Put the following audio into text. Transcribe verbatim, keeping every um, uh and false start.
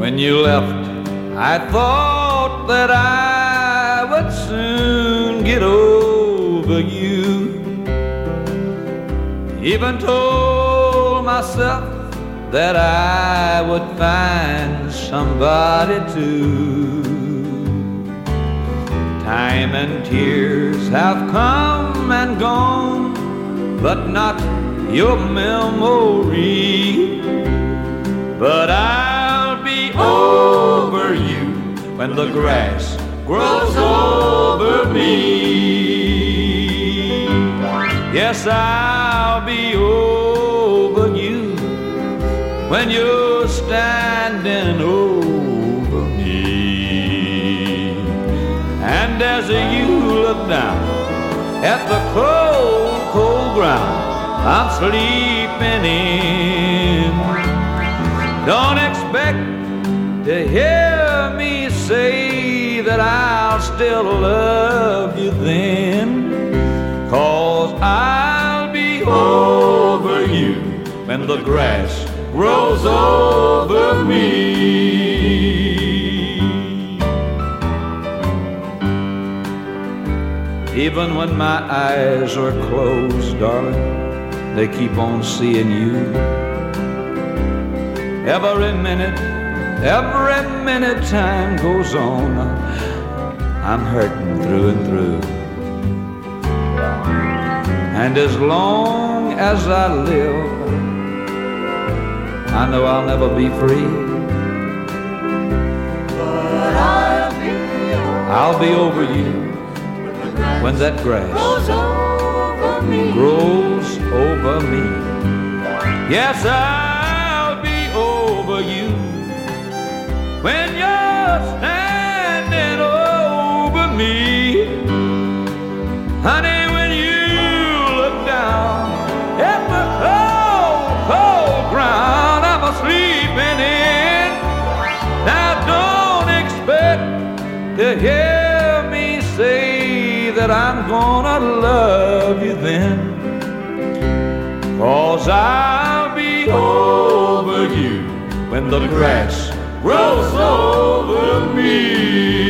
When you left, I thought that I would soon get over you. Even told myself that I would find somebody too. Time and tears have come and gone, but not your memory. But I'll be over you when the grass grows over me. Yes, I'll be over you when you're standing over me. And as you look down at the cold, cold ground I'm sleeping in, don't expect to hear me say that I'll still love you then, 'cause I'll be over you when the grass grows over me. Even when my eyes are closed, darling, they keep on seeing you. Every minute, every minute time goes on, I'm hurting through and through. And as long as I live, I know I'll never be free. But I'll be over, I'll be over you when that grass grows over me. grows over me. Yes, I'll be over you when you're standing over me. Honey, when you look down at the cold, cold ground I'm sleeping in, now don't expect to hear me say that I'm gonna love you then, 'cause I'll be over you when the grass grows over me.